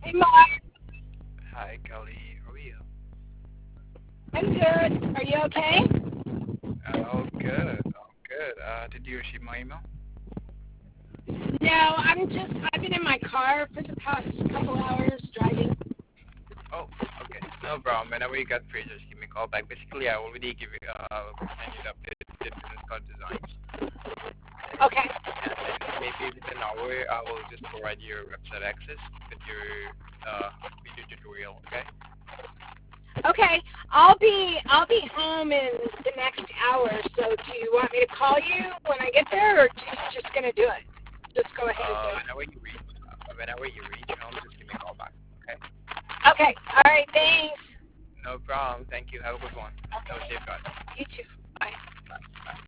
Hey, Mark. Hi, Kelly. How are you? I'm good. Are you okay? Oh, good. Oh, good. Did you receive my email? No, I've been in my car for the past couple hours driving. Oh, okay. No problem. Whenever you get free, just give me a call back. Basically, I already sent you the updated business card designs, Okay. and then maybe within an hour, I will just provide your website access with your video tutorial. Okay? Okay. I'll be home in the next hour. So do you want me to call you when I get there, or are you just gonna do it? Just go ahead and do it. Whenever you reach home, just give me a call back. Okay? Okay. All right. Thanks. No problem. Thank you. Have a good one. Okay. Have a safe drive. You too. Bye. Bye. Bye.